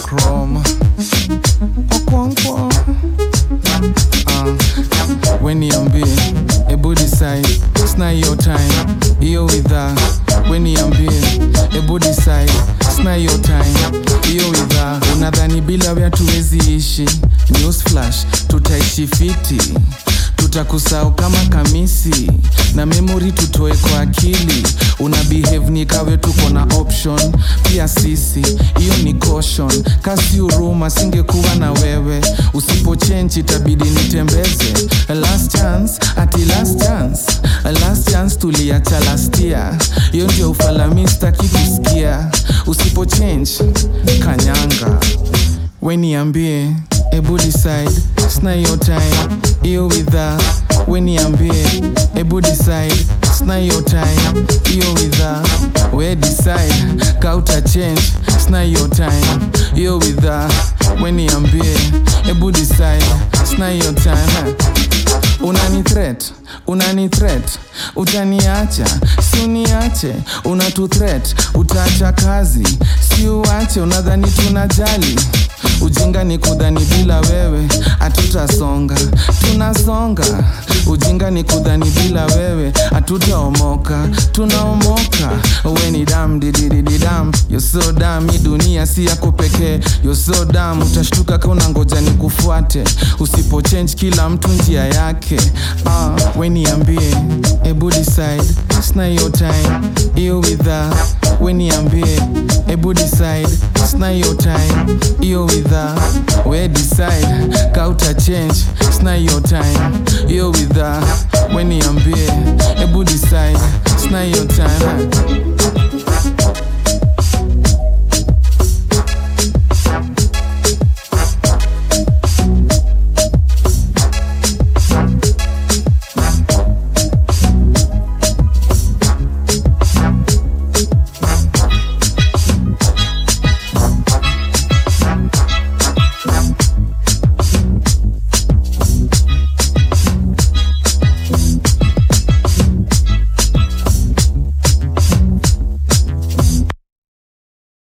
chrome. When niambie, ebu decide, it's not your time, iyo witha. When niambie, ebu decide, it's not your time, iyo witha. Unadhani bila wea tuwezi ishi, news flash, tutaishi fiti. Tutakusao kama kamisi, na memory tutoe kwa akili. Una behave ni kawe tuko na option, pia sisi, iyo ni caution. Kasi uruma singekuwa na wewe, usipo change itabidi nitembeze. Last chance, ati last chance, last chance tuliacha last year. Iyo ndio ufalami sitaki kusikia, usipo change, kanyanga. When niambie, ebu decide, it's not your time, iyo witha. When niambie, ebu decide, it's not your time, iyo witha. We decide, kauta change, it's not your time, iyo witha. When niambie, ebu decide, it's not your time. Unani threat, utaniacha, si uniache. Unatu threat, utaacha kazi, si uache. Unadhani tunajali, ujinga ni kudhani bila wewe hatutasonga, tunasonga. Ujinga ni kudhani bila wewe hatutaomoka, tunaomoka. We ni dam, dididididam, you're so dumb. Hii dunia si yako pekee, you're so dumb. Utashtuka kauna ngoja ni kufuate, usipo change kila mtu njia yake. We niambie, ebu decide, it's not your time, iyo witha. We niambie, ebu decide, it's not your time, iyo witha. We decide, kauta change, it's not your time, iyo witha. We niambie, ebu decide, it's not your time.